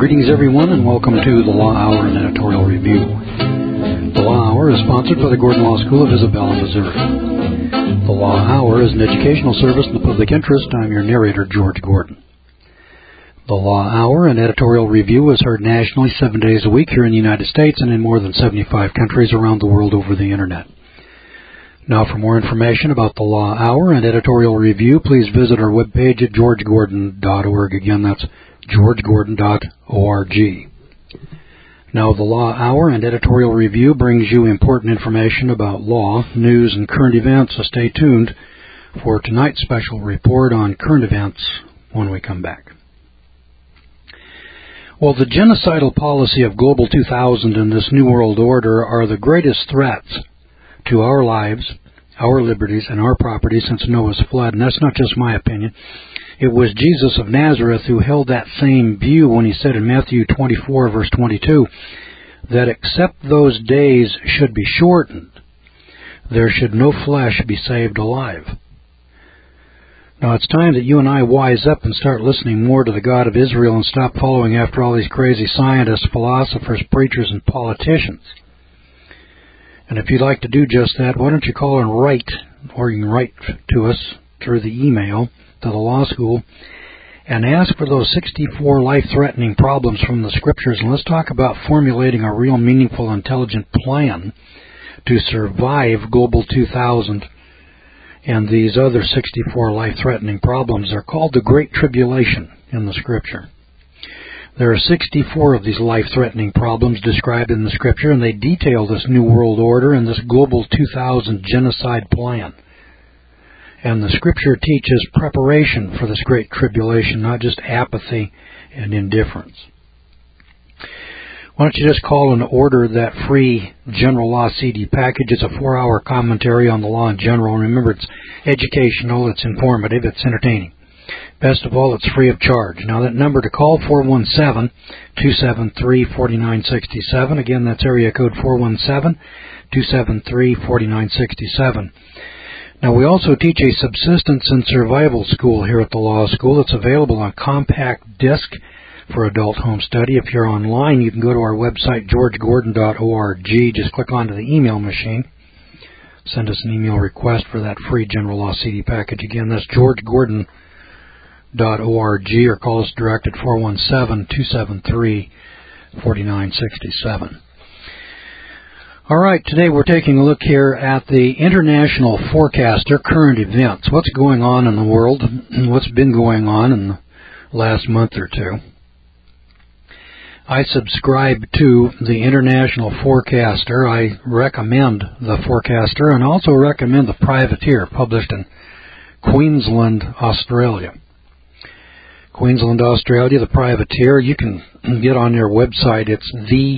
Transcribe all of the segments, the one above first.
Greetings, everyone, and welcome to the Law Hour and Editorial Review. The Law Hour is sponsored by the Gordon Law School of Isabella, Missouri. The Law Hour is an educational service in the public interest. I'm your narrator, George Gordon. The Law Hour and Editorial Review is heard nationally 7 days a week here in the United States and in more than 75 countries around the world over the Internet. Now, for more information about the Law Hour and Editorial Review, please visit our webpage at georgegordon.org. Again, that's georgegordon.org. Now, the Law Hour and Editorial Review brings you important information about law, news, and current events, so stay tuned for tonight's special report on current events when we come back. Well, the genocidal policy of Global 2000 and this New World Order are the greatest threats to our lives, our liberties, and our property since Noah's flood. And that's not just my opinion. It was Jesus of Nazareth who held that same view when he said in Matthew 24, verse 22, that except those days should be shortened, there should no flesh be saved alive. Now, it's time that you and I wise up and start listening more to the God of Israel and stop following after all these crazy scientists, philosophers, preachers, and politicians. And if you'd like to do just that, why don't you call and write, or you can write to us through the email to the law school, and ask for those 64 life-threatening problems from the Scriptures, and let's talk about formulating a real meaningful, intelligent plan to survive Global 2000 and these other 64 life-threatening problems. Are called the Great Tribulation in the Scripture. There are 64 of these life-threatening problems described in the Scripture, and they detail this New World Order and this Global 2000 genocide plan. And the Scripture teaches preparation for this Great Tribulation, not just apathy and indifference. Why don't you just call and order that free General Law CD package? It's a 4-hour commentary on the law in general. And remember, it's educational, it's informative, it's entertaining. Best of all, it's free of charge. Now, that number to call, 417-273-4967. Again, that's area code 417-273-4967. Now, we also teach a subsistence and survival school here at the law school. It's available on compact disc for adult home study. If you're online, you can go to our website, georgegordon.org. Just click onto the email machine. Send us an email request for that free General Law CD package. Again, that's georgegordon.org, or call us direct at 417-273-4967. All right, today we're taking a look here at the International Forecaster Current Events. What's going on in the world, and what's been going on in the last month or two. I subscribe to the International Forecaster. I recommend the Forecaster and also recommend the Privateer, published in Queensland, Australia. Queensland, Australia, the Privateer. You can get on their website. It's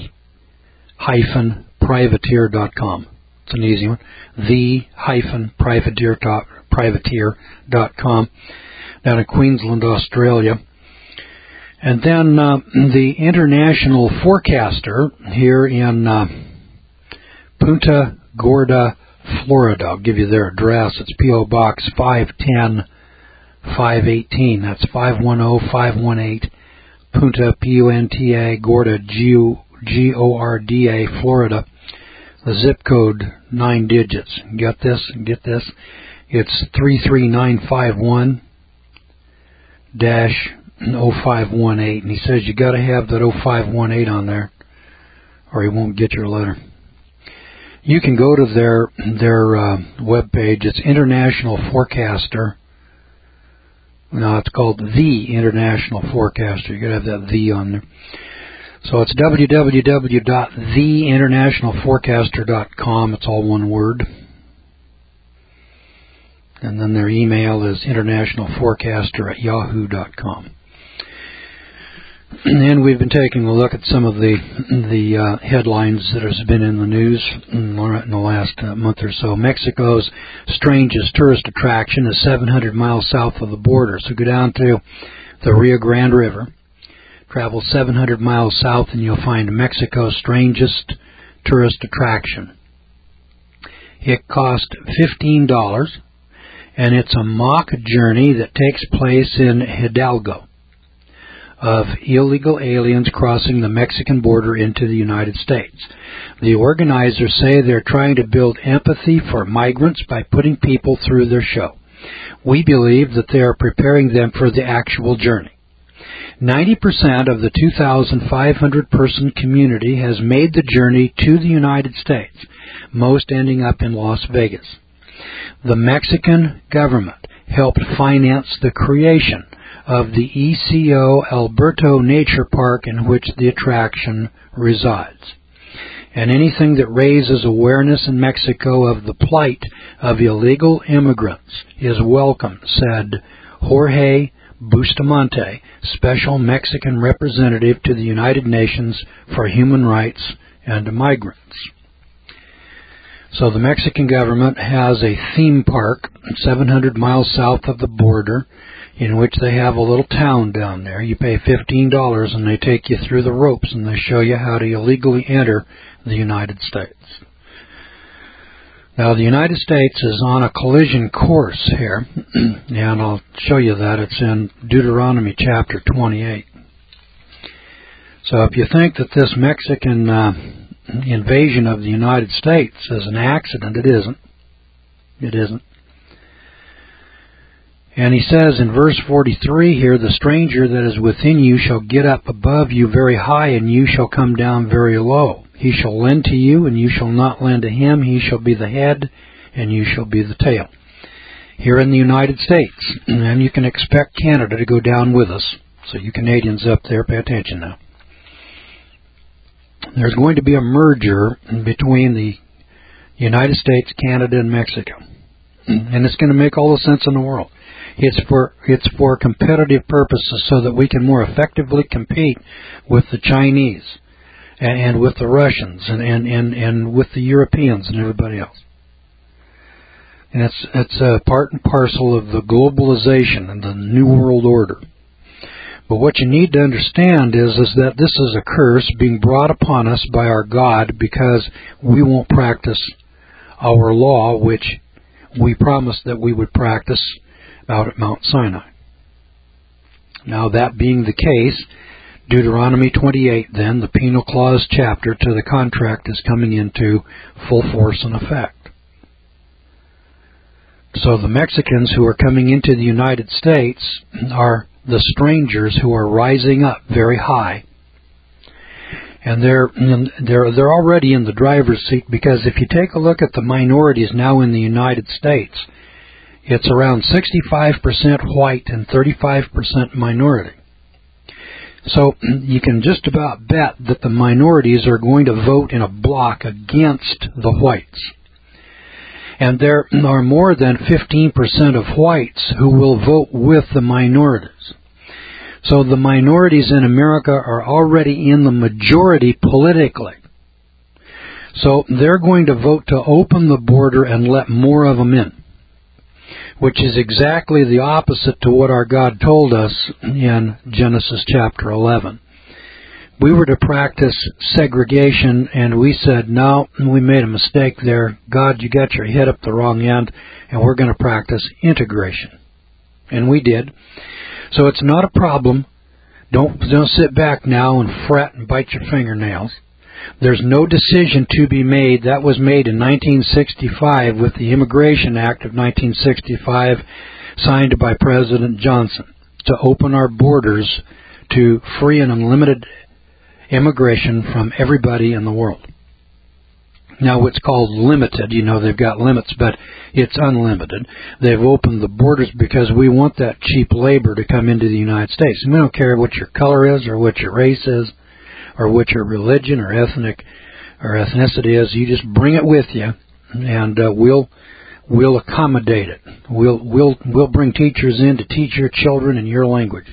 the-privateer.com. It's an easy one. the-privateer.com down in Queensland, Australia. And then the International Forecaster here in Punta Gorda, Florida. I'll give you their address. It's P.O. Box 510-518. That's 510-518 Punta, P-U-N-T-A, Gorda, G-O-R-D-A, Florida. The zip code, 9 digits. Get this? Get this? It's 33951-0518. And he says you got to have that 0518 on there, or he won't get your letter. You can go to their web page. It's International Forecaster. No, it's called the International Forecaster. You got to have that "the" on there. So it's www.theinternationalforecaster.com. It's all one word. And then their email is internationalforecaster@yahoo.com. And we've been taking a look at some of the headlines that has been in the news in the last month or so. Mexico's strangest tourist attraction is 700 miles south of the border. So go down to the Rio Grande River, travel 700 miles south, and you'll find Mexico's strangest tourist attraction. It cost $15, and it's a mock journey that takes place in Hidalgo. of illegal aliens crossing the Mexican border into the United States. The organizers say they're trying to build empathy for migrants by putting people through their show. We believe that they are preparing them for the actual journey. 90% of the 2,500-person community has made the journey to the United States, most ending up in Las Vegas. The Mexican government helped finance the creation of the ECO Alberto Nature Park in which the attraction resides. And anything that raises awareness in Mexico of the plight of illegal immigrants is welcome, said Jorge Bustamante, Special Mexican Representative to the United Nations for Human Rights and Migrants. So the Mexican government has a theme park 700 miles south of the border in which they have a little town down there. You pay $15 and they take you through the ropes and they show you how to illegally enter the United States. Now, the United States is on a collision course here, and I'll show you that. It's in Deuteronomy chapter 28. So if you think that this Mexican invasion of the United States is an accident, it isn't. It isn't. And he says in verse 43 here, the stranger that is within you shall get up above you very high, and you shall come down very low. He shall lend to you, and you shall not lend to him. He shall be the head, and you shall be the tail. Here in the United States, and you can expect Canada to go down with us. So you Canadians up there, pay attention now. There's going to be a merger between the United States, Canada, and Mexico. And it's going to make all the sense in the world. It's for competitive purposes so that we can more effectively compete with the Chinese and with the Russians and with the Europeans and everybody else. And it's a part and parcel of the globalization and the New World Order. But what you need to understand is that this is a curse being brought upon us by our God because we won't practice our law, which we promised that we would practice out at Mount Sinai. Now, that being the case, Deuteronomy 28, then, the penal clause chapter to the contract is coming into full force and effect. So the Mexicans who are coming into the United States are the strangers who are rising up very high. And they're already in the driver's seat, because if you take a look at the minorities now in the United States, it's around 65% white and 35% minority. So you can just about bet that the minorities are going to vote in a block against the whites. And there are more than 15% of whites who will vote with the minorities. So the minorities in America are already in the majority politically. So they're going to vote to open the border and let more of them in, which is exactly the opposite to what our God told us in Genesis chapter 11. We were to practice segregation, and we said, no, we made a mistake there. God, you got your head up the wrong end, and we're going to practice integration. And we did. So it's not a problem. Don't sit back now and fret and bite your fingernails. There's no decision to be made. That was made in 1965 with the Immigration Act of 1965, signed by President Johnson, to open our borders to free and unlimited immigration from everybody in the world. Now, what's called limited, they've got limits, but it's unlimited. They've opened the borders because we want that cheap labor to come into the United States. And we don't care what your color is or what your race is or what your religion or ethnicity is. You just bring it with you, and we'll accommodate it. We'll bring teachers in to teach your children in your language.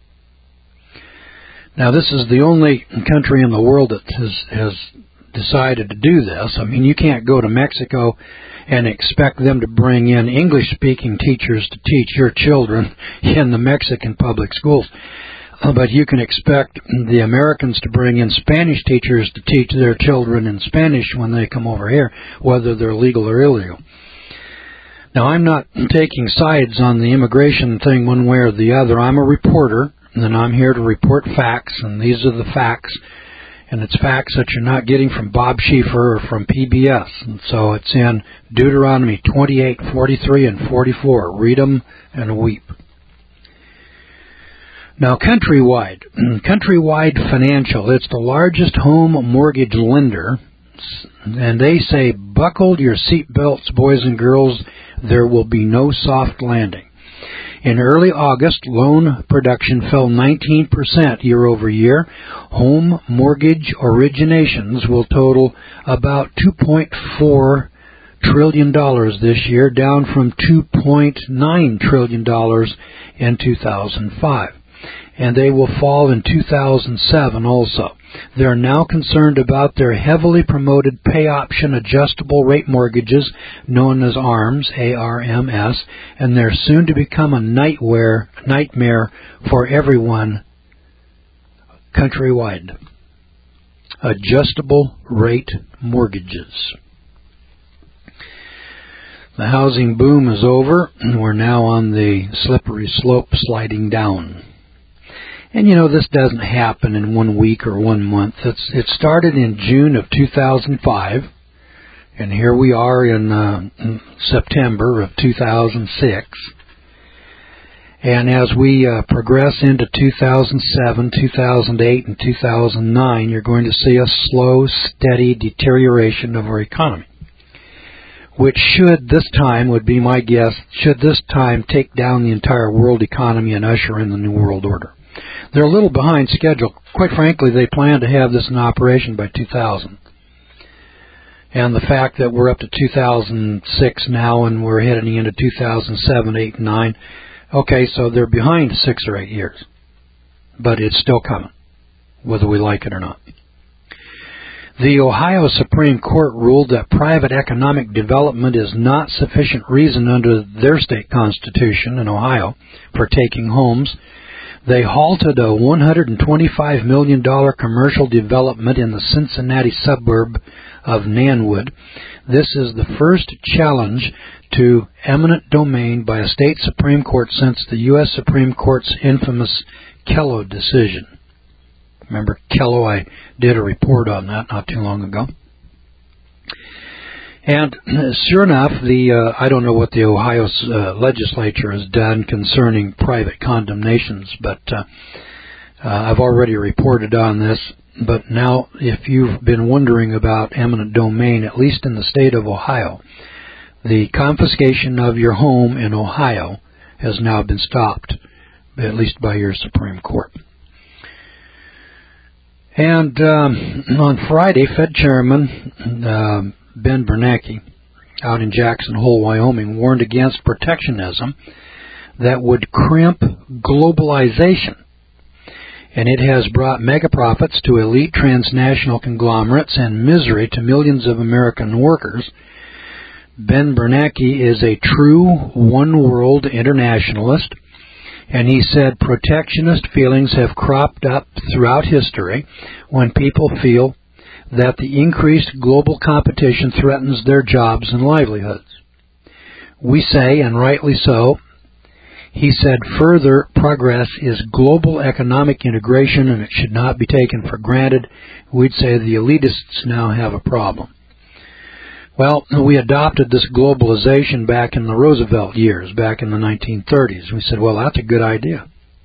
Now, this is the only country in the world that has decided to do this. I mean, you can't go to Mexico and expect them to bring in English-speaking teachers to teach your children in the Mexican public schools. But you can expect the Americans to bring in Spanish teachers to teach their children in Spanish when they come over here, whether they're legal or illegal. Now, I'm not taking sides on the immigration thing one way or the other. I'm a reporter. and I'm here to report facts, and these are the facts, and it's facts that you're not getting from Bob Schieffer or from PBS. And so it's in Deuteronomy 28, 43, and 44. Read them and weep. Now, Countrywide Financial, it's the largest home mortgage lender, and they say, buckle your seatbelts, boys and girls, there will be no soft landing. In early August, loan production fell 19% year over year. Home mortgage originations will total about $2.4 trillion this year, down from $2.9 trillion in 2005. And they will fall in 2007 also. They're now concerned about their heavily promoted pay option adjustable rate mortgages known as ARMs, A-R-M-S, and they're soon to become a nightmare for everyone countrywide. Adjustable rate mortgages. The housing boom is over, and we're now on the slippery slope sliding down. And you know, this doesn't happen in 1 week or 1 month. It started in June of 2005, and here we are in September of 2006. And as we progress into 2007, 2008, and 2009, you're going to see a slow, steady deterioration of our economy, which would be my guess, should this time take down the entire world economy and usher in the New World Order. They're a little behind schedule. Quite frankly, they plan to have this in operation by 2000. And the fact that we're up to 2006 now and we're heading into 2007, 8, and 9, okay, so they're behind 6 or 8 years. But it's still coming, whether we like it or not. The Ohio Supreme Court ruled that private economic development is not sufficient reason under their state constitution in Ohio for taking homes. They halted a $125 million commercial development in the Cincinnati suburb of Nanwood. This is the first challenge to eminent domain by a state Supreme Court since the U.S. Supreme Court's infamous Kello decision. Remember Kello? I did a report on that not too long ago. And sure enough, I don't know what the Ohio legislature has done concerning private condemnations, but I've already reported on this. But now, if you've been wondering about eminent domain, at least in the state of Ohio, the confiscation of your home in Ohio has now been stopped, at least by your Supreme Court. And on Friday, Fed Chairman Ben Bernanke, out in Jackson Hole, Wyoming, warned against protectionism that would crimp globalization. And it has brought mega profits to elite transnational conglomerates and misery to millions of American workers. Ben Bernanke is a true one-world internationalist, and he said protectionist feelings have cropped up throughout history when people feel that the increased global competition threatens their jobs and livelihoods. We say, and rightly so, he said further progress is global economic integration and it should not be taken for granted. We'd say the elitists now have a problem. Well, we adopted this globalization back in the Roosevelt years, back in the 1930s. We said, well, that's a good idea.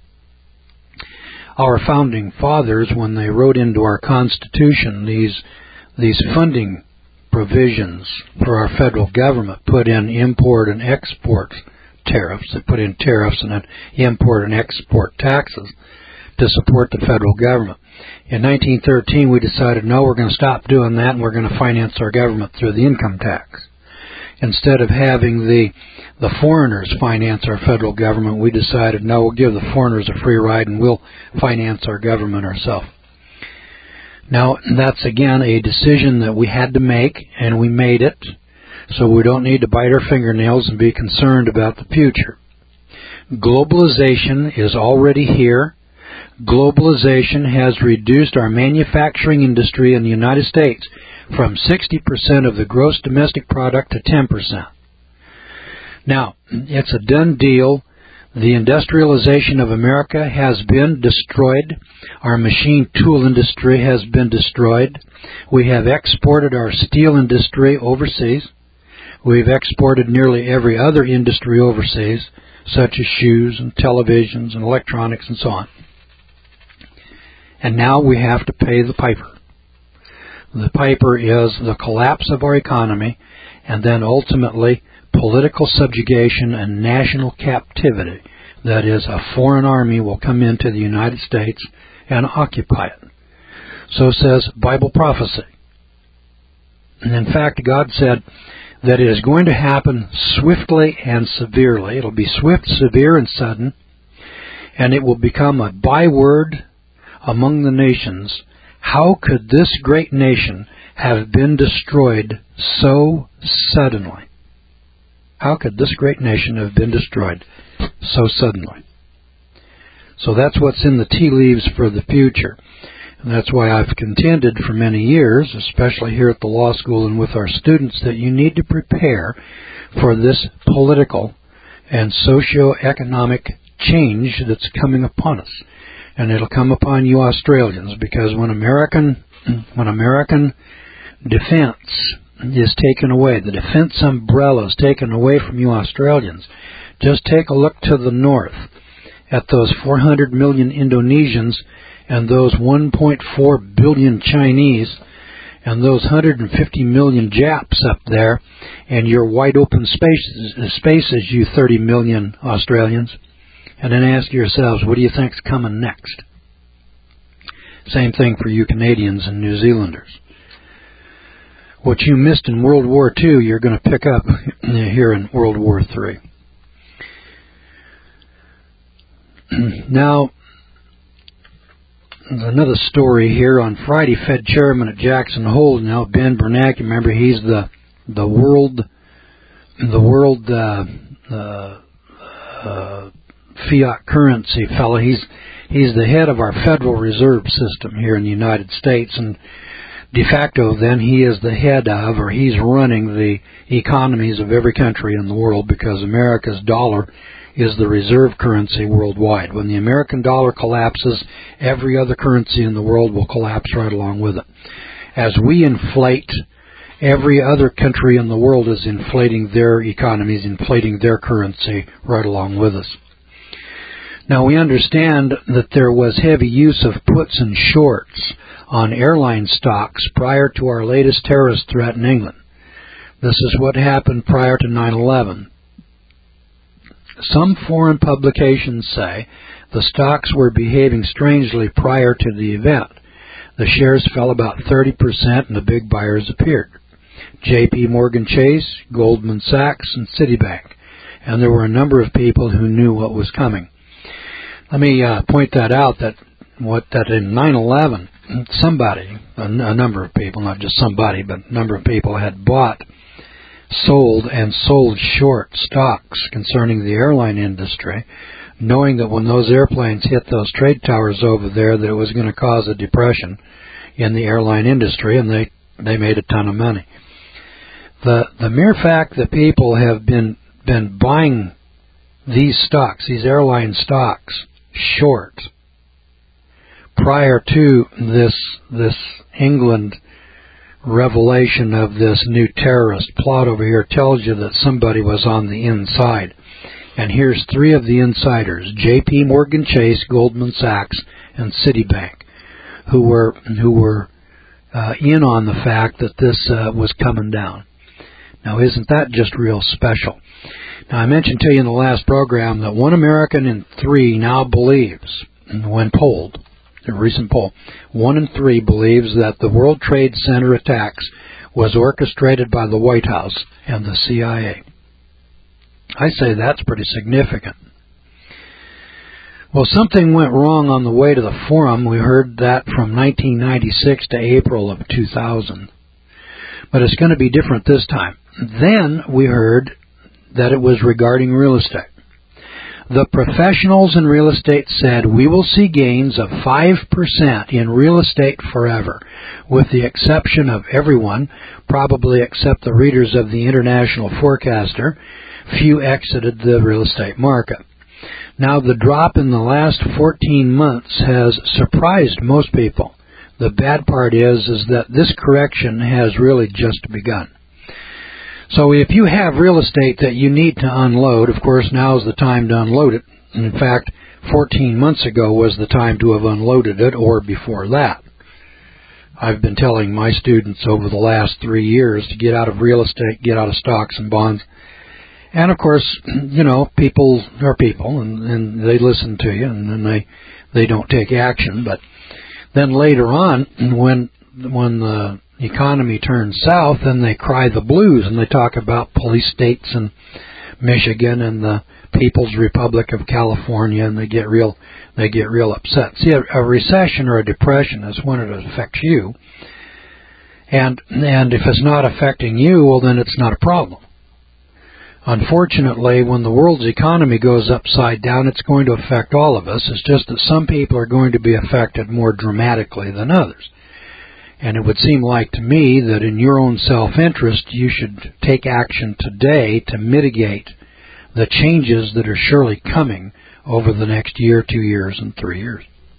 Our founding fathers, when they wrote into our Constitution these funding provisions for our federal government, put in import and export tariffs. They put in tariffs and then import and export taxes to support the federal government. In 1913, we decided, no, we're going to stop doing that and we're going to finance our government through the income tax. Instead of having the foreigners finance our federal government, we decided, no, we'll give the foreigners a free ride and we'll finance our government ourselves. Now, that's again a decision that we had to make, and we made it, so we don't need to bite our fingernails and be concerned about the future. Globalization is already here. Globalization has reduced our manufacturing industry in the United States from 60% of the gross domestic product to 10%. Now, it's a done deal The industrialization of America has been destroyed. Our machine tool industry has been destroyed. We have exported our steel industry overseas. We've exported nearly every other industry overseas, such as shoes and televisions and electronics and so on. And now we have to pay the piper. The piper is the collapse of our economy and then ultimately political subjugation and national captivity. That is, a foreign army will come into the United States and occupy it. So says Bible prophecy. And in fact, God said that it is going to happen swiftly and severely. It'll be swift, severe, and sudden, and it will become a byword among the nations. How could this great nation have been destroyed so suddenly? How could this great nation have been destroyed so suddenly? So that's what's in the tea leaves for the future. And that's why I've contended for many years, especially here at the law school and with our students, that you need to prepare for this political and socio-economic change that's coming upon us. And it'll come upon you Australians, because when American defense is taken away, the defense umbrella is taken away from you Australians, just take a look to the north at those 400 million Indonesians and those 1.4 billion Chinese and those 150 million Japs up there and your wide open spaces, you 30 million Australians. And then ask yourselves, what do you think's coming next? Same thing for you Canadians and New Zealanders. What you missed in World War II, you're going to pick up here in World War III. Now, another story here. On Friday, Fed Chairman at Jackson Hole, now Ben Bernanke, remember he's the world fiat currency fellow. He's the head of our Federal Reserve System here in the United States, and de facto then he is the head of, or he's running the economies of every country in the world, because America's dollar is the reserve currency worldwide. When the American dollar collapses, every other currency in the world will collapse right along with it. As we inflate, every other country in the world is inflating their economies, inflating their currency right along with us. Now, we understand that there was heavy use of puts and shorts on airline stocks prior to our latest terrorist threat in England. This is what happened prior to 9/11. Some foreign publications say the stocks were behaving strangely prior to the event. The shares fell about 30% and the big buyers appeared. J.P. Morgan Chase, Goldman Sachs, and Citibank. And there were a number of people who knew what was coming. Let me point that out, that in 9/11, somebody, a number of people, not just somebody, but a number of people had sold short stocks concerning the airline industry, knowing that when those airplanes hit those trade towers over there, that it was going to cause a depression in the airline industry, and they made a ton of money. The mere fact that people have been buying these stocks, these airline stocks, short prior to this England revelation of this new terrorist plot over here, tells you that somebody was on the inside. And here's three of the insiders: J.P. Morgan Chase, Goldman Sachs, and Citibank, who were in on the fact that this was coming down. Now, isn't that just real special? Now, I mentioned to you in the last program that 1 American in 3 now believes, when polled, a recent poll, 1 in 3 believes that the World Trade Center attacks was orchestrated by the White House and the CIA. I say that's pretty significant. Well, something went wrong on the way to the forum. We heard that from 1996 to April of 2000. But it's going to be different this time. Then we heard that it was regarding real estate. The professionals in real estate said we will see gains of 5% in real estate forever, with the exception of everyone, probably except the readers of the International Forecaster. Few exited the real estate market. Now, the drop in the last 14 months has surprised most people. The bad part is that this correction has really just begun. So if you have real estate that you need to unload, of course, now is the time to unload it. In fact, 14 months ago was the time to have unloaded it, or before that. I've been telling my students over the last 3 years to get out of real estate, get out of stocks and bonds. And of course, people are people, and they listen to you, and then they don't take action. But then later on, when the economy turns south, then they cry the blues, and they talk about police states and Michigan and the People's Republic of California, and they get real upset. See, a recession or a depression is when it affects you, and if it's not affecting you, well, then it's not a problem. Unfortunately, when the world's economy goes upside down, it's going to affect all of us. It's just that some people are going to be affected more dramatically than others. And it would seem like to me that in your own self-interest, you should take action today to mitigate the changes that are surely coming over the next year, 2 years, and 3 years.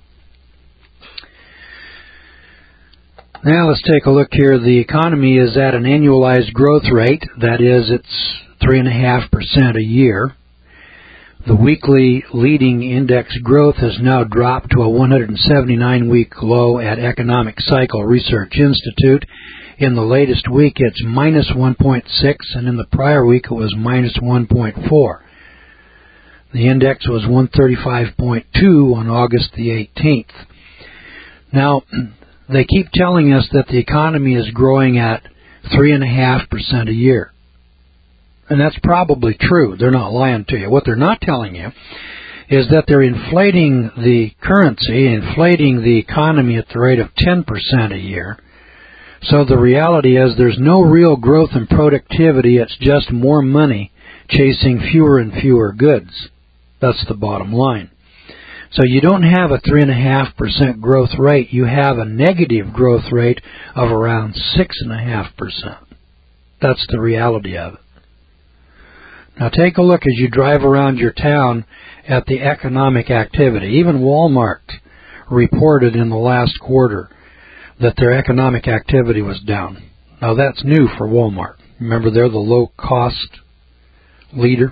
Now let's take a look here. The economy is at an annualized growth rate. That is, it's 3.5% a year. The weekly leading index growth has now dropped to a 179-week low at Economic Cycle Research Institute. In the latest week, it's minus 1.6, and in the prior week, it was minus 1.4. The index was 135.2 on August the 18th. Now, they keep telling us that the economy is growing at 3.5% a year. And that's probably true. They're not lying to you. What they're not telling you is that they're inflating the currency, inflating the economy at the rate of 10% a year. So the reality is there's no real growth in productivity. It's just more money chasing fewer and fewer goods. That's the bottom line. So you don't have a 3.5% growth rate. You have a negative growth rate of around 6.5%. That's the reality of it. Now take a look as you drive around your town at the economic activity. Even Walmart reported in the last quarter that their economic activity was down. Now that's new for Walmart. Remember, they're the low-cost leader.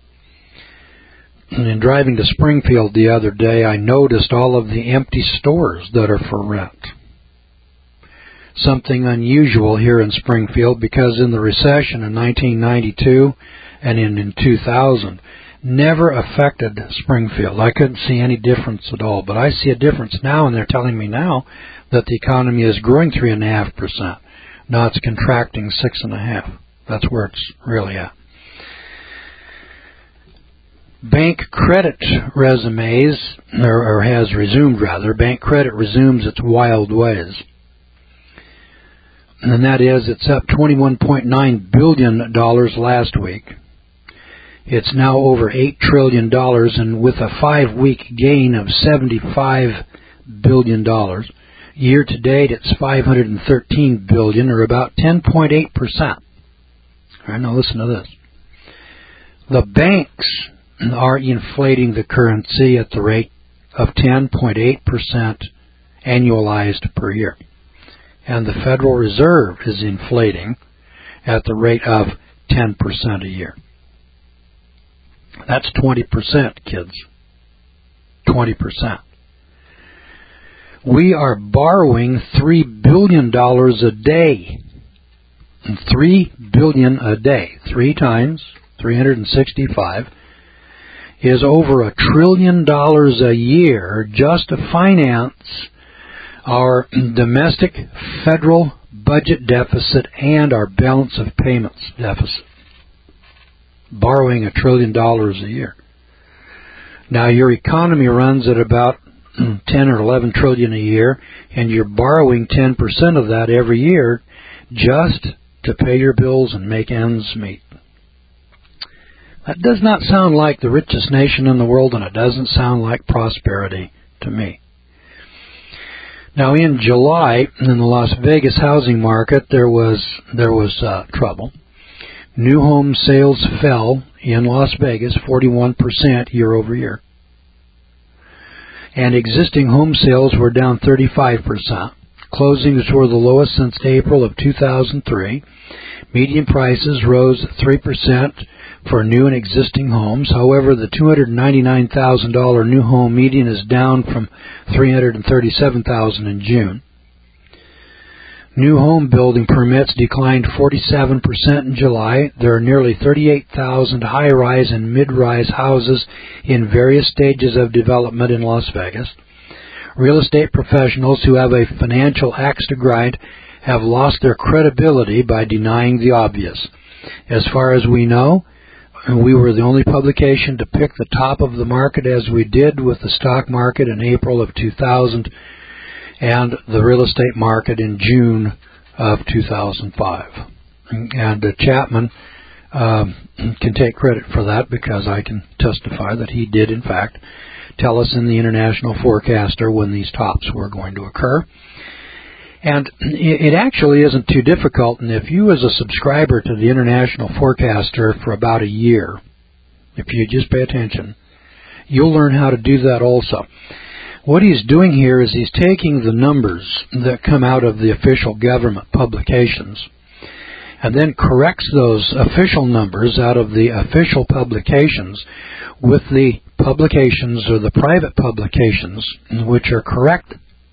And in driving to Springfield the other day, I noticed all of the empty stores that are for rent. Something unusual here in Springfield, because in the recession in 1992 and in 2000 never affected Springfield. I couldn't see any difference at all, but I see a difference now, and they're telling me now that the economy is growing 3.5%. Now it's contracting 6.5%. That's where it's really at. Bank credit resumes, or has resumed rather, bank credit resumes its wild ways. And that is, it's up $21.9 billion last week. It's now over $8 trillion, and with a 5-week gain of $75 billion. Year to date, it's $513 billion, or about 10.8%. All right, now listen to this. The banks are inflating the currency at the rate of 10.8% annualized per year. And the Federal Reserve is inflating at the rate of 10% a year. That's 20%, kids. 20%. We are borrowing $3 billion a day. $3 billion a day. 3 times 365 is over $1 trillion a year just to finance our domestic federal budget deficit and our balance of payments deficit. Borrowing $1 trillion a year. Now your economy runs at about 10 or 11 trillion a year, and you're borrowing 10% of that every year just to pay your bills and make ends meet. That does not sound like the richest nation in the world, and it doesn't sound like prosperity to me. Now, in July, in the Las Vegas housing market, there was trouble. New home sales fell in Las Vegas 41% year over year. and existing home sales were down 35%. Closings were the lowest since April of 2003. Median prices rose 3% for new and existing homes. However, the $299,000 new home median is down from $337,000 in June. New home building permits declined 47% in July. There are nearly 38,000 high-rise and mid-rise houses in various stages of development in Las Vegas. Real estate professionals who have a financial axe to grind have lost their credibility by denying the obvious. As far as we know, we were the only publication to pick the top of the market, as we did with the stock market in April of 2000 and the real estate market in June of 2005. And Chapman can take credit for that, because I can testify that he did, in fact, tell us in the International Forecaster when these tops were going to occur. And it actually isn't too difficult, and if you as a subscriber to the International Forecaster for about a year, if you just pay attention, you'll learn how to do that also. What he's doing here is he's taking the numbers that come out of the official government publications and then corrects those official numbers out of the official publications with the publications or the private publications which are corrected.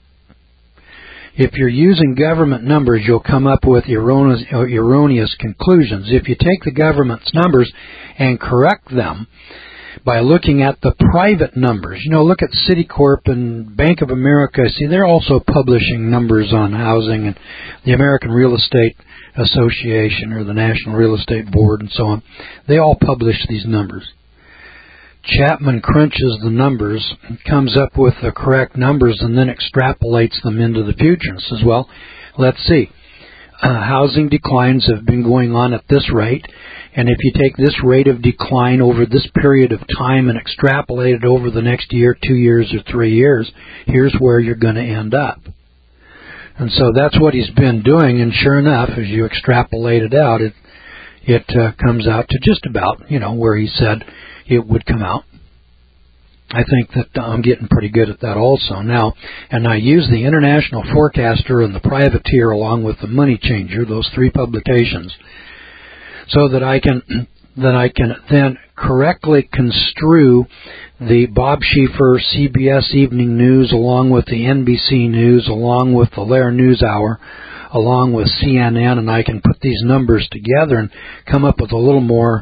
If you're using government numbers, you'll come up with erroneous conclusions. If you take the government's numbers and correct them by looking at the private numbers, look at Citicorp and Bank of America. See, they're also publishing numbers on housing, and the American Real Estate Association or the National Real Estate Board and so on. They all publish these numbers. Chapman crunches the numbers, comes up with the correct numbers, and then extrapolates them into the future and says, well, let's see. Housing declines have been going on at this rate, and if you take this rate of decline over this period of time and extrapolate it over the next year, 2 years, or 3 years, here's where you're going to end up. And so that's what he's been doing, and sure enough, as you extrapolate it out, it comes out to just about, where he said it would come out. I think that I'm getting pretty good at that also now. And I use the International Forecaster and the Privateer along with the Money Changer, those 3 publications, so that I can then correctly construe the Bob Schieffer CBS Evening News along with the NBC News, along with the Lair News Hour, along with CNN, and I can put these numbers together and come up with a little more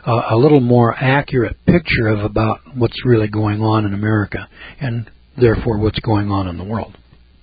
accurate picture of about what's really going on in America, and therefore what's going on in the world.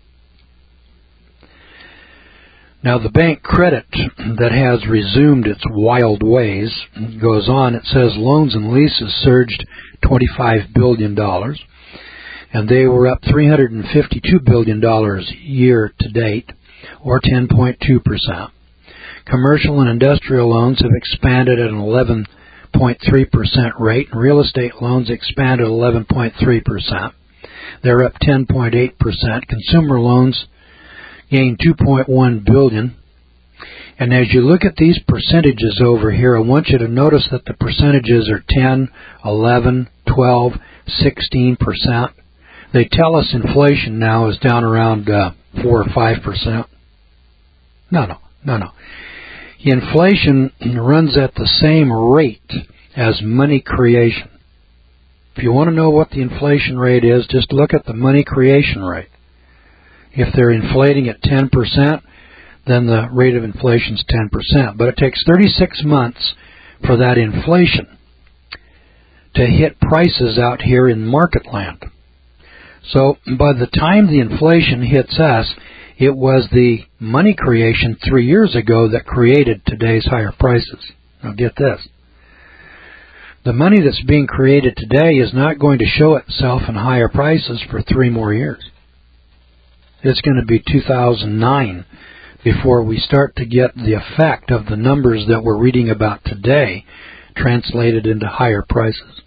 Now, the bank credit that has resumed its wild ways goes on. It says loans and leases surged $25 billion, and they were up $352 billion year to date, or 10.2%. Commercial and industrial loans have expanded at an 11.3% rate, and real estate loans expanded 11.3%. They're up 10.8%. Consumer loans gained $2.1 billion. And as you look at these percentages over here, I want you to notice that the percentages are 10, 11, 12, 16%. They tell us inflation now is down around 4 or 5%. No. Inflation runs at the same rate as money creation. If you want to know what the inflation rate is, just look at the money creation rate. If they're inflating at 10%, then the rate of inflation is 10%. But it takes 36 months for that inflation to hit prices out here in market land. So by the time the inflation hits us, it was the money creation 3 years ago that created today's higher prices. Now get this. The money that's being created today is not going to show itself in higher prices for 3 more years. It's going to be 2009 before we start to get the effect of the numbers that we're reading about today translated into higher prices.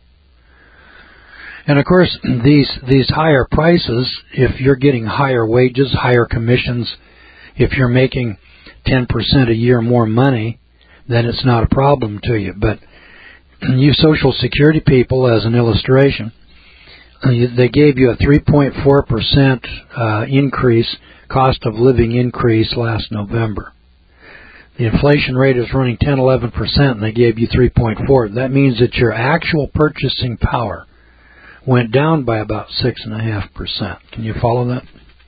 And of course, these higher prices, if you're getting higher wages, higher commissions, if you're making 10% a year more money, then it's not a problem to you. But you Social Security people, as an illustration, they gave you a 3.4% increase, cost of living increase last November. The inflation rate is running 10-11%, and they gave you 3.4%. That means that your actual purchasing power went down by about 6.5%. Can you follow that?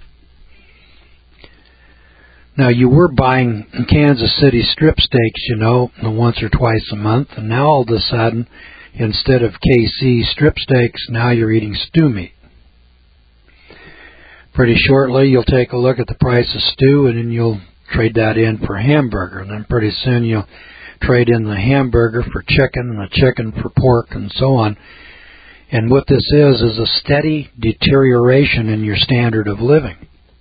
Now, you were buying Kansas City strip steaks, once or twice a month, and now all of a sudden, instead of KC strip steaks, now you're eating stew meat. Pretty shortly, you'll take a look at the price of stew, and then you'll trade that in for hamburger. And then pretty soon you'll trade in the hamburger for chicken and the chicken for pork and so on. And what this is a steady deterioration in your standard of living.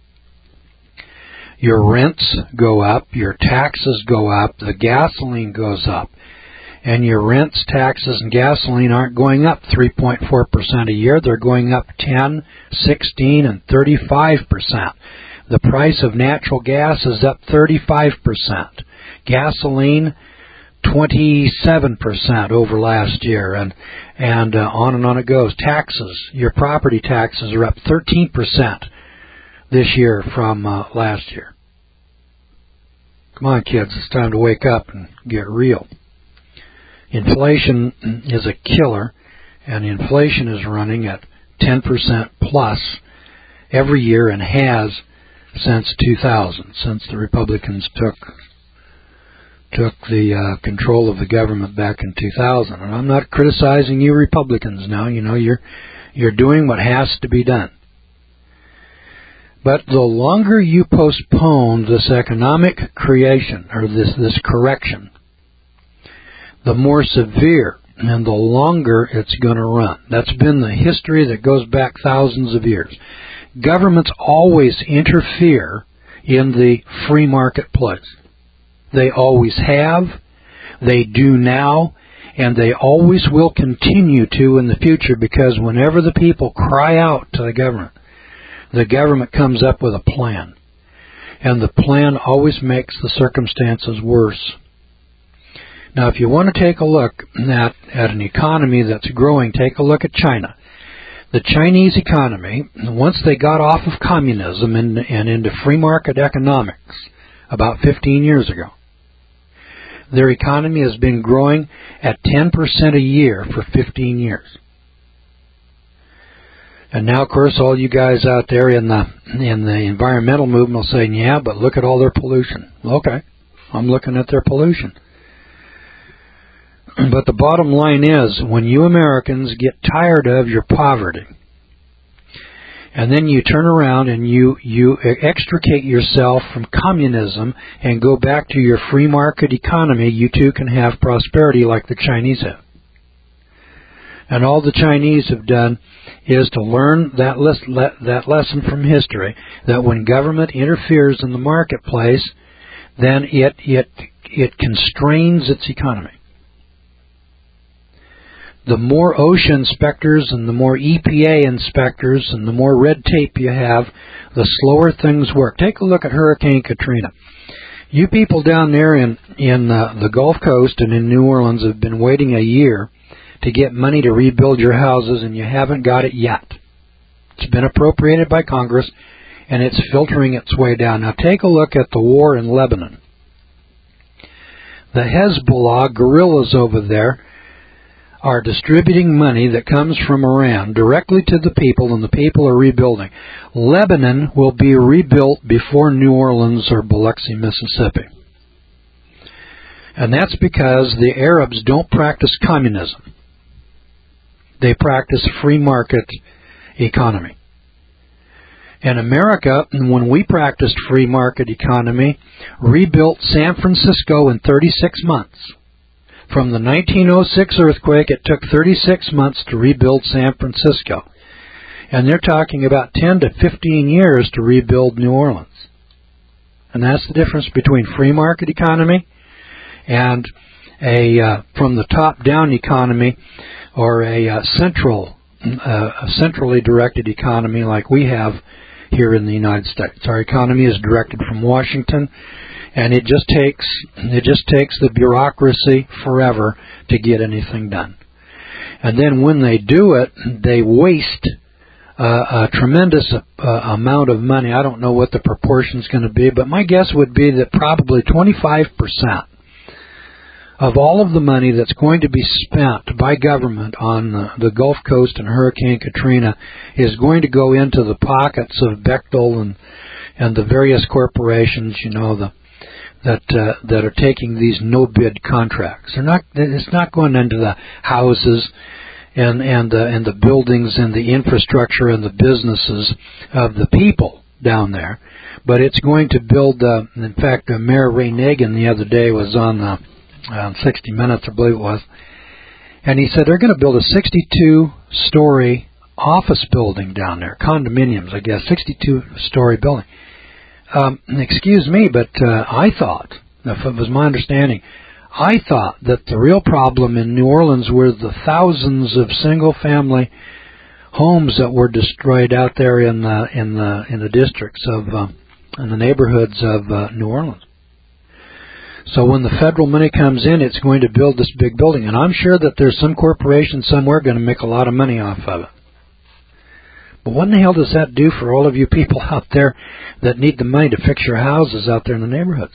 Your rents go up, your taxes go up, the gasoline goes up. And your rents, taxes, and gasoline aren't going up 3.4% a year. They're going up 10, 16, and 35%. The price of natural gas is up 35%. Gasoline, 27% over last year, and on it goes. Taxes, your property taxes are up 13% this year from last year. Come on, kids, it's time to wake up and get real. Inflation is a killer, and inflation is running at 10% plus every year and has since 2000, since the Republicans took the control of the government back in 2000. And I'm not criticizing you Republicans now. You're doing what has to be done. But the longer you postpone this economic creation, or this correction, the more severe and the longer it's going to run. That's been the history that goes back thousands of years. Governments always interfere in the free marketplace. They always have, they do now, and they always will continue to in the future, because whenever the people cry out to the government comes up with a plan. And the plan always makes the circumstances worse. Now, if you want to take a look at an economy that's growing, take a look at China. The Chinese economy, once they got off of communism and into free market economics about 15 years ago, their economy has been growing at 10% a year for 15 years. And now, of course, all you guys out there in the environmental movement will say, yeah, but look at all their pollution. Okay, I'm looking at their pollution. But the bottom line is, when you Americans get tired of your poverty, and then you turn around and you extricate yourself from communism and go back to your free market economy, you too can have prosperity like the Chinese have. And all the Chinese have done is to learn that lesson from history, that when government interferes in the marketplace, then it constrains its economy. The more OSHA inspectors and the more EPA inspectors and the more red tape you have, the slower things work. Take a look at Hurricane Katrina. You people down there in the Gulf Coast and in New Orleans have been waiting a year to get money to rebuild your houses, and you haven't got it yet. It's been appropriated by Congress, and it's filtering its way down. Now take a look at the war in Lebanon. The Hezbollah guerrillas over there are distributing money that comes from Iran directly to the people, and the people are rebuilding. Lebanon will be rebuilt before New Orleans or Biloxi, Mississippi. And that's because the Arabs don't practice communism. They practice free market economy. And America, when we practiced free market economy, rebuilt San Francisco in 36 months. From the 1906 earthquake, it took 36 months to rebuild San Francisco. And they're talking about 10 to 15 years to rebuild New Orleans. And that's the difference between free market economy and a from the top down economy, or a centrally directed economy like we have here in the United States. Our economy is directed from Washington, and it just takes the bureaucracy forever to get anything done. And then when they do it, they waste a tremendous amount of money. I don't know what the proportion's going to be, but my guess would be that probably 25% of all of the money that's going to be spent by government on the Gulf Coast and Hurricane Katrina is going to go into the pockets of Bechtel and the various corporations, that are taking these no-bid contracts. It's not going into the houses and the buildings and the infrastructure and the businesses of the people down there, but it's going to build. In fact, Mayor Ray Nagin the other day was on 60 Minutes, I believe it was, and he said they're going to build a 62-story office building down there, condominiums, I guess, 62-story building. Excuse me, but I thought, if it was my understanding, I thought that the real problem in New Orleans were the thousands of single-family homes that were destroyed out there in the districts of in the neighborhoods of New Orleans. So when the federal money comes in, it's going to build this big building, and I'm sure that there's some corporation somewhere going to make a lot of money off of it. But what in the hell does that do for all of you people out there that need the money to fix your houses out there in the neighborhoods?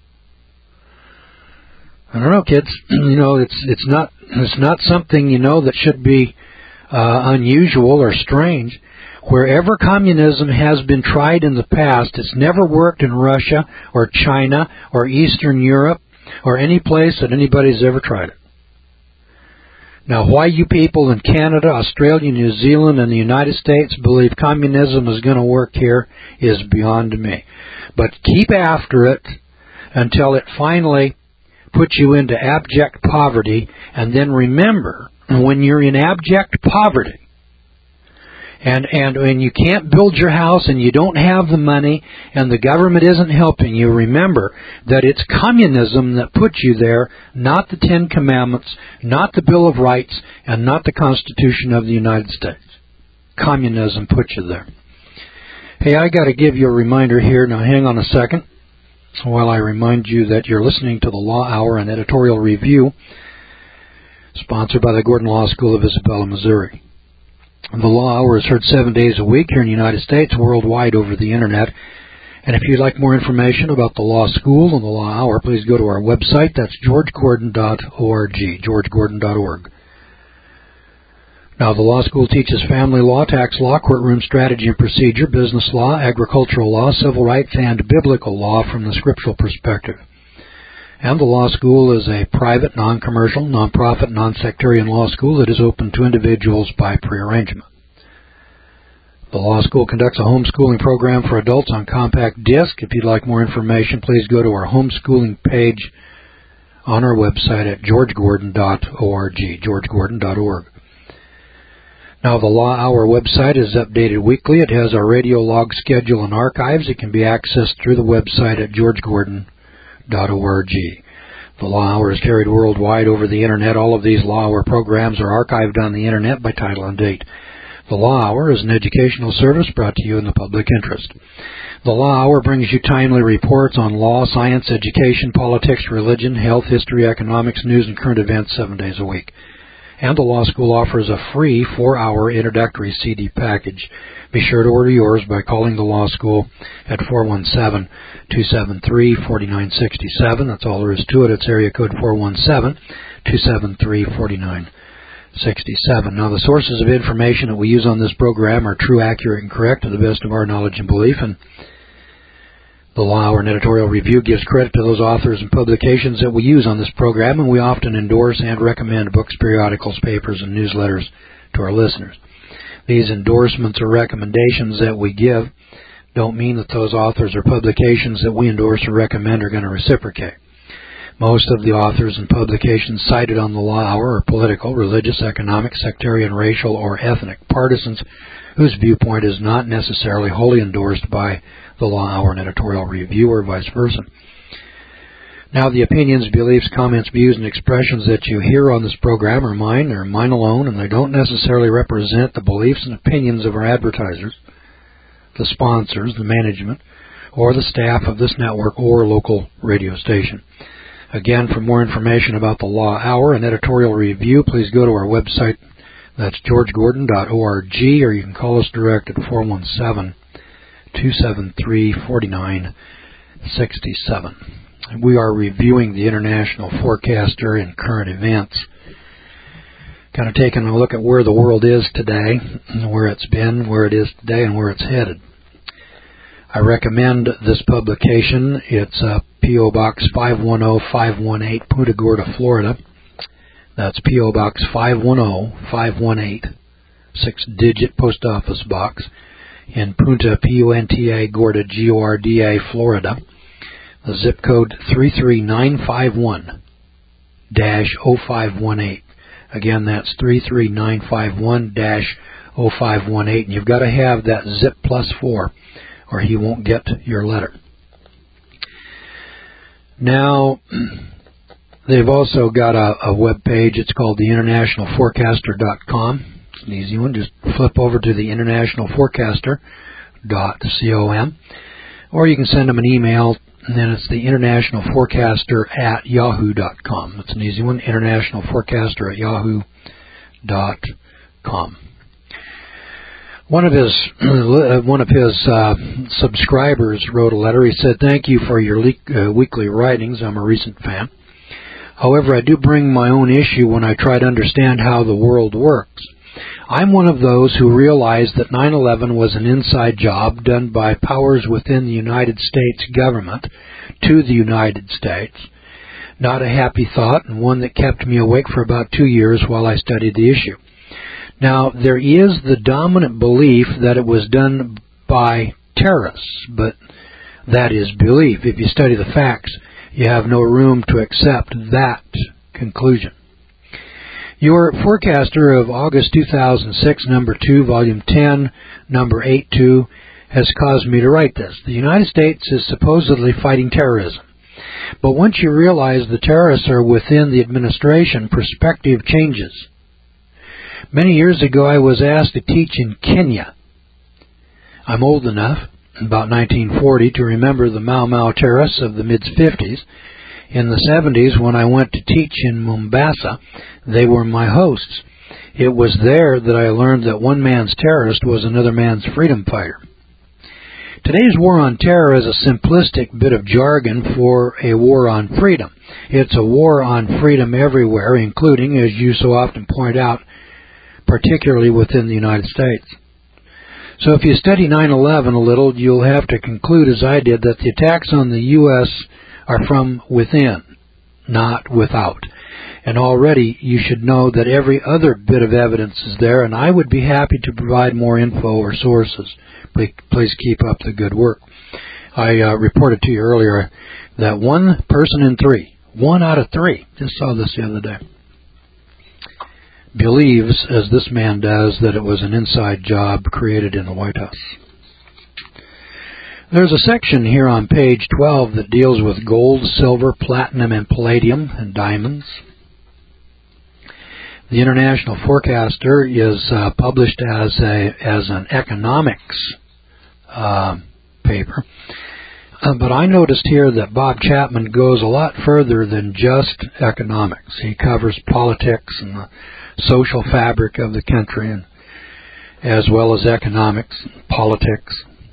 I don't know, kids. It's not something that should be unusual or strange. Wherever communism has been tried in the past, it's never worked in Russia or China or Eastern Europe or any place that anybody's ever tried it. Now, why you people in Canada, Australia, New Zealand, and the United States believe communism is going to work here is beyond me. But keep after it until it finally puts you into abject poverty, and then remember, when you're in abject poverty, and when you can't build your house and you don't have the money and the government isn't helping you, remember that it's communism that puts you there, not the Ten Commandments, not the Bill of Rights, and not the Constitution of the United States. Communism puts you there. Hey, I got to give you a reminder here. Now, hang on a second while I remind you that you're listening to the Law Hour and Editorial Review, sponsored by the Gordon Law School of Isabella, Missouri. The Law Hour is heard 7 days a week here in the United States, worldwide over the Internet. And if you'd like more information about the Law School and the Law Hour, please go to our website. That's georgegordon.org, georgegordon.org. Now, the Law School teaches family law, tax law, courtroom strategy and procedure, business law, agricultural law, civil rights, and biblical law from the scriptural perspective. And the Law School is a private, non-commercial, non-profit, non-sectarian law school that is open to individuals by prearrangement. The Law School conducts a homeschooling program for adults on compact disc. If you'd like more information, please go to our homeschooling page on our website at georgegordon.org, georgegordon.org. Now, the Law Hour website is updated weekly. It has our radio log schedule and archives. It can be accessed through the website at georgegordon.org. The Law Hour is carried worldwide over the Internet. All of these Law Hour programs are archived on the Internet by title and date. The Law Hour is an educational service brought to you in the public interest. The Law Hour brings you timely reports on law, science, education, politics, religion, health, history, economics, news, and current events 7 days a week. And the Law School offers a free 4-hour introductory CD package. Be sure to order yours by calling the Law School at 417-273-4967. That's all there is to it. It's area code 417-273-4967. Now, the sources of information that we use on this program are true, accurate, and correct to the best of our knowledge and belief, and the Law Hour and Editorial Review gives credit to those authors and publications that we use on this program, and we often endorse and recommend books, periodicals, papers, and newsletters to our listeners. These endorsements or recommendations that we give don't mean that those authors or publications that we endorse or recommend are going to reciprocate. Most of the authors and publications cited on the Law Hour are political, religious, economic, sectarian, racial, or ethnic partisans whose viewpoint is not necessarily wholly endorsed by the Law Hour and Editorial Review or vice versa. Now, the opinions, beliefs, comments, views, and expressions that you hear on this program are mine. They're mine alone, and they don't necessarily represent the beliefs and opinions of our advertisers, the sponsors, the management, or the staff of this network or local radio station. Again, for more information about the Law Hour and Editorial Review, please go to our website. That's georgegordon.org, or you can call us direct at 417-273-4967. We are reviewing the International Forecaster and current events, kind of taking a look at where the world is today, where it's been, where it is today, and where it's headed. I recommend this publication. It's P.O. Box 510518, Punta Gorda, Florida. That's P.O. Box 510518, 6-digit post office box in Punta, P-U-N-T-A, Gorda, G-O-R-D-A, Florida. The zip code 33951-0518. Again, that's 33951-0518. And you've got to have that zip +4, or he won't get your letter. Now, they've also got a web page. It's called theinternationalforecaster.com. It's an easy one. Just flip over to theinternationalforecaster.com, or you can send them an email, and then it's theinternationalforecaster@yahoo.com. It's an easy one, internationalforecaster@yahoo.com. One of his subscribers wrote a letter. He said, "Thank you for your weekly writings. I'm a recent fan. However, I do bring my own issue when I try to understand how the world works. I'm one of those who realized that 9/11 was an inside job done by powers within the United States government to the United States. Not a happy thought, and one that kept me awake for about 2 years while I studied the issue. Now, there is the dominant belief that it was done by terrorists, but that is belief. If you study the facts, you have no room to accept that conclusion. Your forecaster of August 2006, number 2, volume 10, number 82, has caused me to write this. The United States is supposedly fighting terrorism. But once you realize the terrorists are within the administration, perspective changes. Many years ago, I was asked to teach in Kenya. I'm old enough, about 1940, to remember the Mau Mau terrorists of the mid-50s. In the 70s, when I went to teach in Mombasa, they were my hosts. It was there that I learned that one man's terrorist was another man's freedom fighter. Today's war on terror is a simplistic bit of jargon for a war on freedom. It's a war on freedom everywhere, including, as you so often point out, particularly within the United States. So if you study 9/11 a little, you'll have to conclude, as I did, that the attacks on the U.S. are from within, not without. And already you should know that every other bit of evidence is there, and I would be happy to provide more info or sources. Please keep up the good work. I reported to you earlier that 1 person in 3, 1 out of 3, just saw this the other day, believes, as this man does, that it was an inside job created in the White House. There's a section here on page 12 that deals with gold, silver, platinum, and palladium, and diamonds. The International Forecaster is published as an economics paper. But I noticed here that Bob Chapman goes a lot further than just economics. He covers politics and the social fabric of the country, and as well as economics, politics.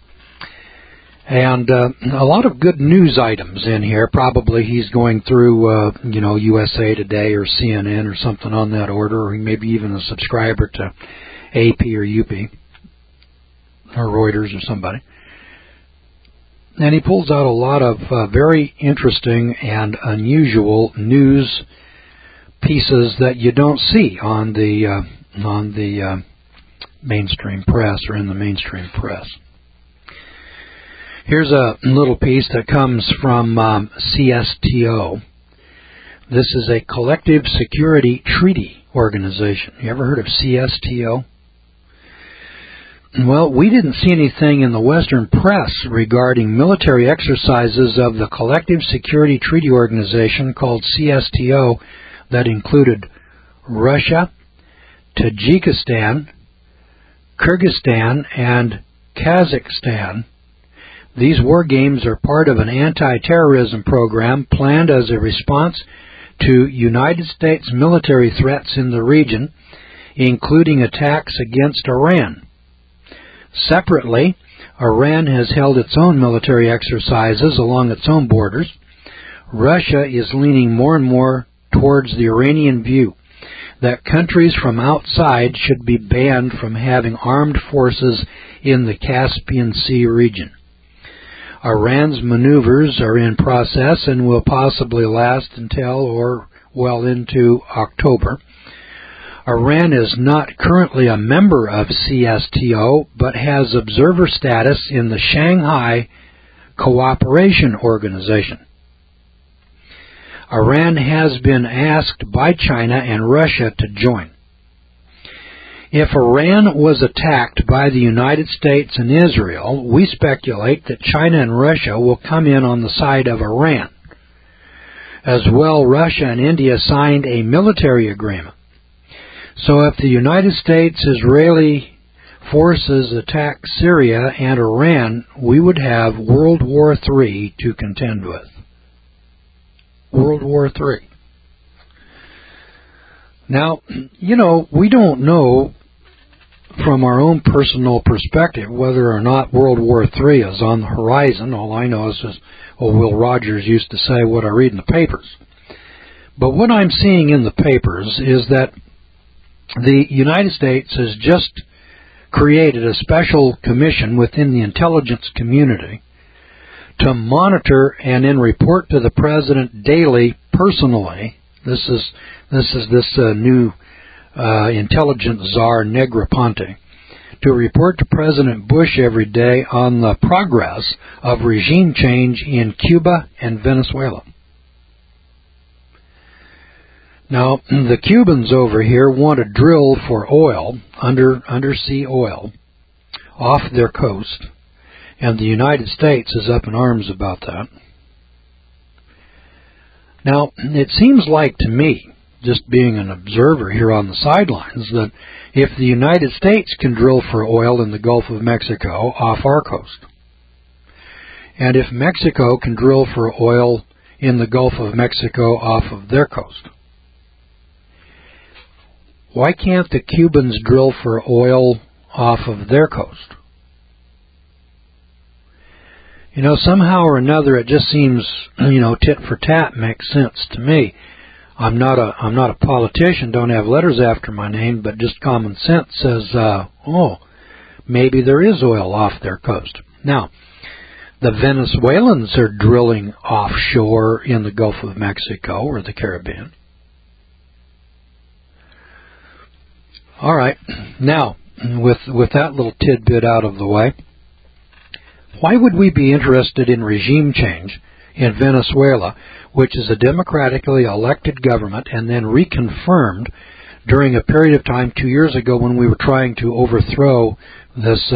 And a lot of good news items in here. Probably he's going through, USA Today or CNN or something on that order, or maybe even a subscriber to AP or UP or Reuters or somebody. And he pulls out a lot of very interesting and unusual news pieces that you don't see on the mainstream press or in the mainstream press. Here's a little piece that comes from CSTO. This is a collective security treaty organization. You ever heard of CSTO? Well, we didn't see anything in the Western press regarding military exercises of the Collective Security Treaty Organization called CSTO that included Russia, Tajikistan, Kyrgyzstan, and Kazakhstan. These war games are part of an anti-terrorism program planned as a response to United States military threats in the region, including attacks against Iran. Separately, Iran has held its own military exercises along its own borders. Russia is leaning more and more towards the Iranian view that countries from outside should be banned from having armed forces in the Caspian Sea region. Iran's maneuvers are in process and will possibly last until or well into October. Iran is not currently a member of CSTO, but has observer status in the Shanghai Cooperation Organization. Iran has been asked by China and Russia to join. If Iran was attacked by the United States and Israel, we speculate that China and Russia will come in on the side of Iran. As well, Russia and India signed a military agreement. So if the United States-Israeli forces attack Syria and Iran, we would have World War III to contend with. World War III. Now, we don't know from our own personal perspective whether or not World War III is on the horizon. All I know is, Will Rogers used to say, what I read in the papers. But what I'm seeing in the papers is that the United States has just created a special commission within the intelligence community to monitor and then report to the president daily, personally. This is this new intelligence czar Negroponte, to report to President Bush every day on the progress of regime change in Cuba and Venezuela. Now, the Cubans over here want to drill for oil, undersea oil, off their coast, and the United States is up in arms about that. Now, it seems like to me, just being an observer here on the sidelines, that if the United States can drill for oil in the Gulf of Mexico off our coast, and if Mexico can drill for oil in the Gulf of Mexico off of their coast, why can't the Cubans drill for oil off of their coast? Somehow or another it just seems, tit for tat makes sense to me. I'm not a politician, don't have letters after my name, but just common sense says, maybe there is oil off their coast. Now, the Venezuelans are drilling offshore in the Gulf of Mexico or the Caribbean. All right, now, with that little tidbit out of the way, why would we be interested in regime change in Venezuela, which is a democratically elected government and then reconfirmed during a period of time 2 years ago when we were trying to overthrow this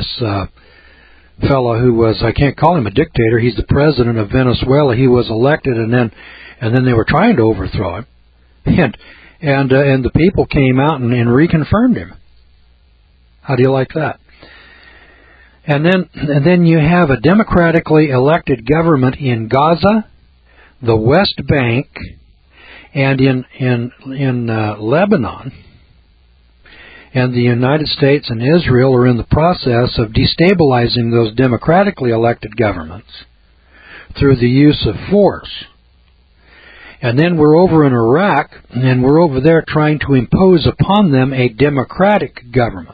fellow who was, I can't call him a dictator, he's the president of Venezuela. He was elected and then they were trying to overthrow him. And the people came out and reconfirmed him. How do you like that? And then you have a democratically elected government in Gaza, the West Bank, and in Lebanon. And the United States and Israel are in the process of destabilizing those democratically elected governments through the use of force. And then we're over in Iraq, and we're over there trying to impose upon them a democratic government.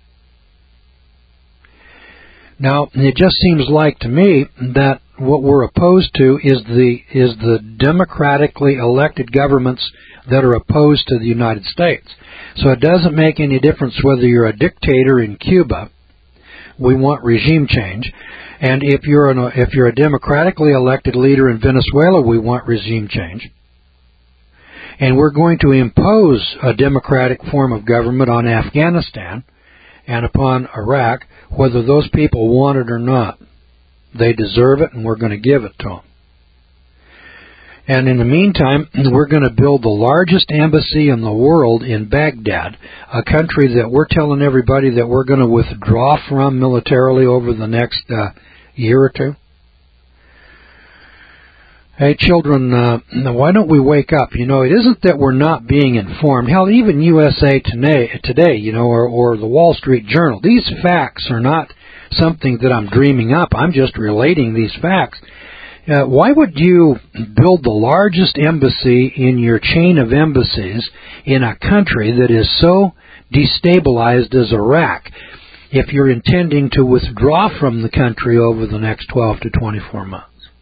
Now, it just seems like to me that what we're opposed to is the democratically elected governments that are opposed to the United States. So it doesn't make any difference whether you're a dictator in Cuba. We want regime change. And if you're a democratically elected leader in Venezuela, we want regime change. And we're going to impose a democratic form of government on Afghanistan and upon Iraq, whether those people want it or not. They deserve it, and we're going to give it to them. And in the meantime, we're going to build the largest embassy in the world in Baghdad, a country that we're telling everybody that we're going to withdraw from militarily over the next year or two. Hey, children, why don't we wake up? You know, it isn't that we're not being informed. Hell, even USA Today, you know, or the Wall Street Journal. These facts are not something that I'm dreaming up. I'm just relating these facts. Why would you build the largest embassy in your chain of embassies in a country that is so destabilized as Iraq if you're intending to withdraw from the country over the next 12 to 24 months?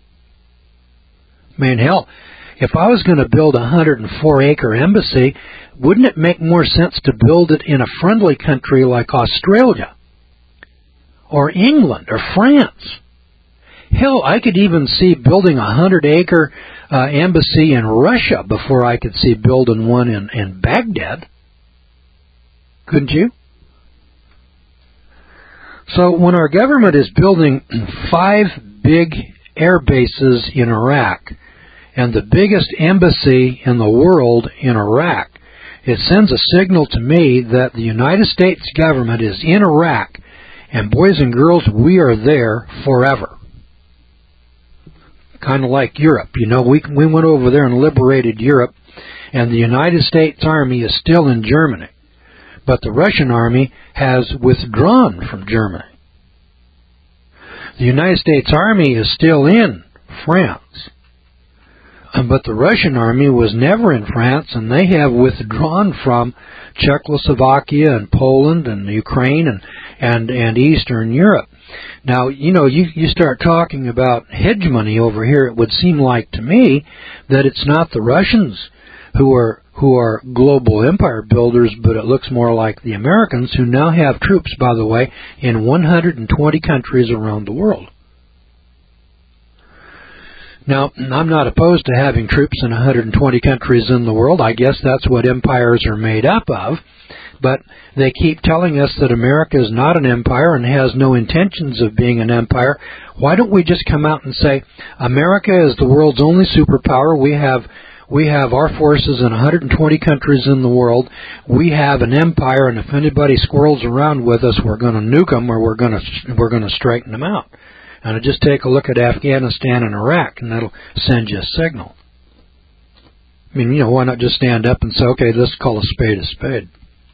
Man, hell, if I was going to build a 104-acre embassy, wouldn't it make more sense to build it in a friendly country like Australia or England or France? Hell, I could even see building a 100-acre embassy in Russia before I could see building one in Baghdad. Couldn't you? So when our government is building 5 big air bases in Iraq and the biggest embassy in the world in Iraq, it sends a signal to me that the United States government is in Iraq, and boys and girls, we are there forever. Kind of like Europe. You know, we went over there and liberated Europe, and the United States Army is still in Germany, but the Russian Army has withdrawn from Germany. The United States Army is still in France, but the Russian Army was never in France, and they have withdrawn from Czechoslovakia and Poland and Ukraine and Eastern Europe. Now, you know, you start talking about hegemony over here, it would seem like to me that it's not the Russians who are global empire builders, but it looks more like the Americans, who now have troops, by the way, in 120 countries around the world. Now, I'm not opposed to having troops in 120 countries in the world. I guess that's what empires are made up of. But they keep telling us that America is not an empire and has no intentions of being an empire. Why don't we just come out and say, America is the world's only superpower. We have our forces in 120 countries in the world. We have an empire, and if anybody squirrels around with us, we're going to nuke them, or we're going to straighten them out. And just take a look at Afghanistan and Iraq, and that'll send you a signal. I mean, you know, why not just stand up and say, okay, let's call a spade.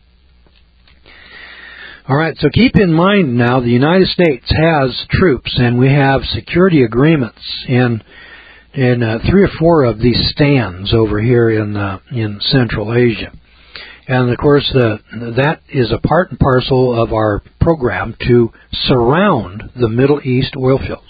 All right, so keep in mind now the United States has troops, and we have security agreements in 3 or 4 of these stands over here in Central Asia. And, of course, that is a part and parcel of our program to surround the Middle East oil fields.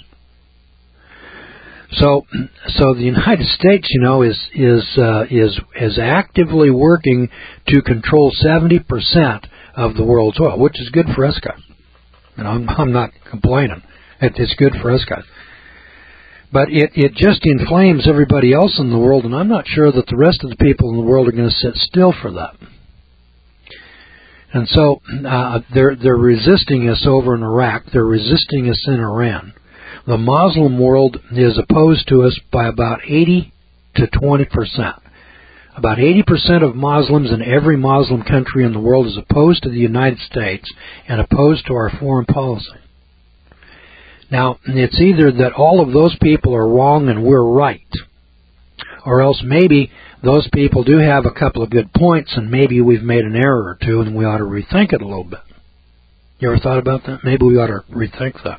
So the United States, you know, is actively working to control 70% of the world's oil, which is good for us guys. And I'm not complaining. It's good for us guys. But it just inflames everybody else in the world, and I'm not sure that the rest of the people in the world are going to sit still for that. And so they're resisting us over in Iraq. They're resisting us in Iran. The Muslim world is opposed to us by about 80 to 20%. About 80% of Muslims in every Muslim country in the world is opposed to the United States and opposed to our foreign policy. Now, it's either that all of those people are wrong and we're right, or else maybe those people do have a couple of good points and maybe we've made an error or two and we ought to rethink it a little bit. You ever thought about that? Maybe we ought to rethink that.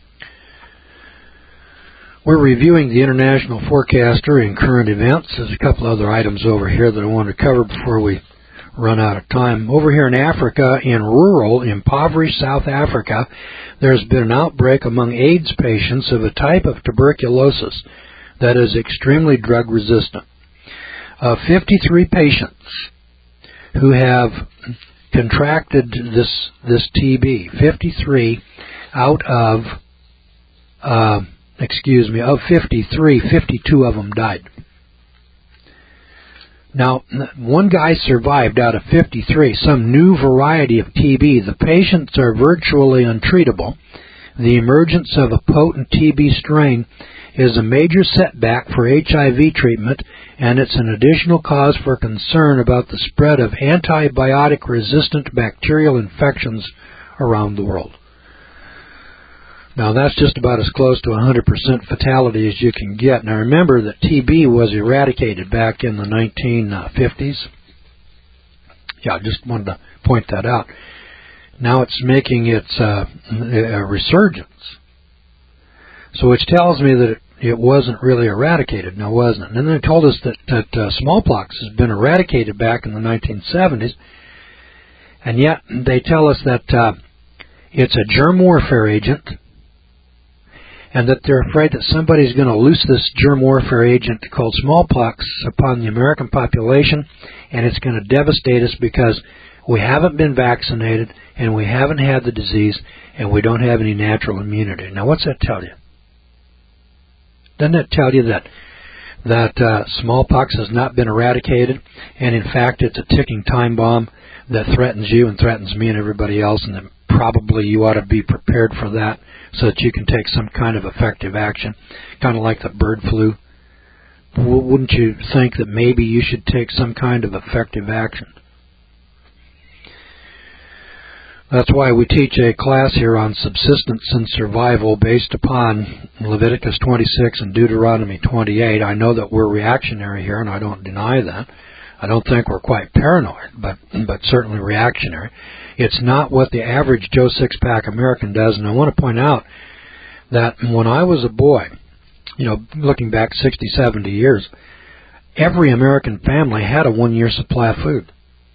We're reviewing the International Forecaster and current events. There's a couple other items over here that I want to cover before we run out of time. Over here in Africa, in rural, impoverished South Africa, there's been an outbreak among AIDS patients of a type of tuberculosis that is extremely drug resistant. 53 patients who have contracted this TB, 53 out of, of 53, 52 of them died. Now, one guy survived out of 53, some new variety of TB. The patients are virtually untreatable. The emergence of a potent TB strain is a major setback for HIV treatment, and it's an additional cause for concern about the spread of antibiotic-resistant bacterial infections around the world. Now, that's just about as close to 100% fatality as you can get. Now, remember that TB was eradicated back in the 1950s. Yeah, I just wanted to point that out. Now it's making its a resurgence. So which tells me that it wasn't really eradicated. Now, wasn't it? And then they told us that smallpox has been eradicated back in the 1970s. And yet they tell us that it's a germ warfare agent, and that they're afraid that somebody's going to loose this germ warfare agent called smallpox upon the American population, and it's going to devastate us because we haven't been vaccinated, and we haven't had the disease, and we don't have any natural immunity. Now, what's that tell you? Doesn't that tell you that smallpox has not been eradicated, and in fact it's a ticking time bomb that threatens you and threatens me and everybody else, and that probably you ought to be prepared for that so that you can take some kind of effective action, kind of like the bird flu. Wouldn't you think that maybe you should take some kind of effective action? That's why we teach a class here on subsistence and survival based upon Leviticus 26 and Deuteronomy 28. I know that we're reactionary here, and I don't deny that. I don't think we're quite paranoid, but certainly reactionary. It's not what the average Joe Six-Pack American does, and I want to point out that when I was a boy, looking back 60, 70 years, every American family had a one-year supply of food.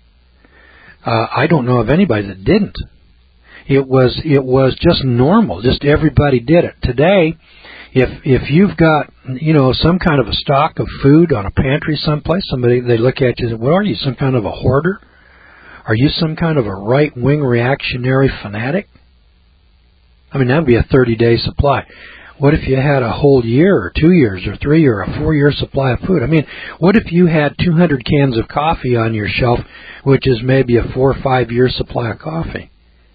I don't know of anybody that didn't. It was just normal. Just everybody did it. Today, if you've got some kind of a stock of food on a pantry someplace, they look at you and say, "What are you? Some kind of a hoarder? Are you some kind of a right-wing reactionary fanatic?" I mean, that'd be a 30-day supply. What if you had a whole year or 2 years or 3 or a 4-year supply of food? I mean, what if you had 200 cans of coffee on your shelf, which is maybe a 4 or 5 year supply of coffee?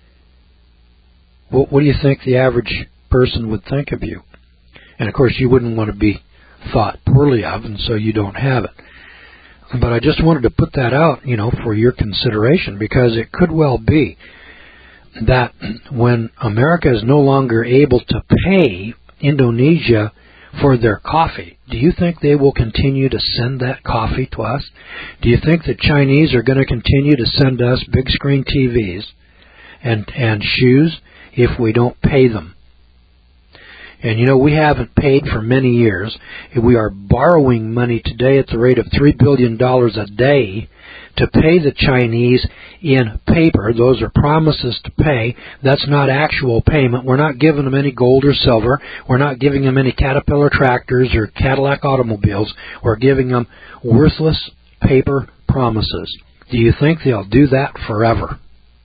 What do you think the average person would think of you? And, of course, you wouldn't want to be thought poorly of, and so you don't have it. But I just wanted to put that out, for your consideration, because it could well be that when America is no longer able to pay Indonesia for their coffee, do you think they will continue to send that coffee to us? Do you think the Chinese are going to continue to send us big screen TVs and shoes if we don't pay them? And we haven't paid for many years. We are borrowing money today at the rate of $3 billion a day to pay the Chinese in paper. Those are promises to pay. That's not actual payment. We're not giving them any gold or silver. We're not giving them any Caterpillar tractors or Cadillac automobiles. We're giving them worthless paper promises. Do you think they'll do that forever?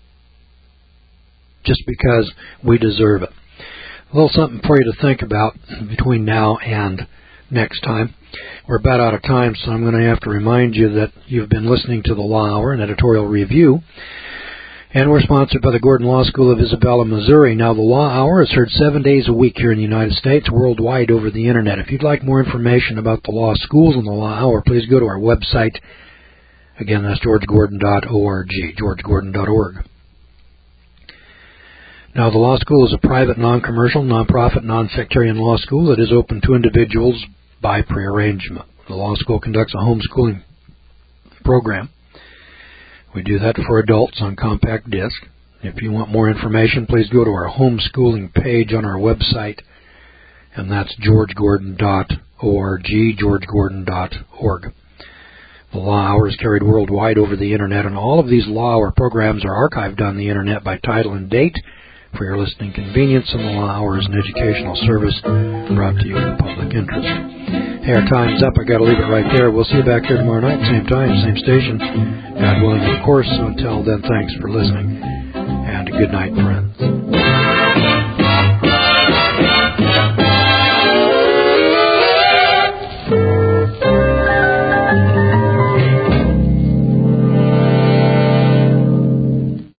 Just because we deserve it. A little something for you to think about between now and next time. We're about out of time, so I'm going to have to remind you that you've been listening to the Law Hour, an editorial review, and we're sponsored by the Gordon Law School of Isabella, Missouri. Now, the Law Hour is heard 7 days a week here in the United States, worldwide over the Internet. If you'd like more information about the law schools and the Law Hour, please go to our website. Again, that's georgegordon.org, georgegordon.org. Now, the law school is a private, non-commercial, non-profit, non-sectarian law school that is open to individuals by prearrangement. The law school conducts a homeschooling program. We do that for adults on compact disc. If you want more information, please go to our homeschooling page on our website, and that's georgegordon.org, georgegordon.org. The Law Hour is carried worldwide over the Internet, and all of these Law Hour programs are archived on the Internet by title and date for your listening convenience, and the Law Hour is an educational service brought to you in the public interest. Hey, our time's up. I got to leave it right there. We'll see you back here tomorrow night, same time, same station. God willing, of course. So until then, thanks for listening, and good night, friends.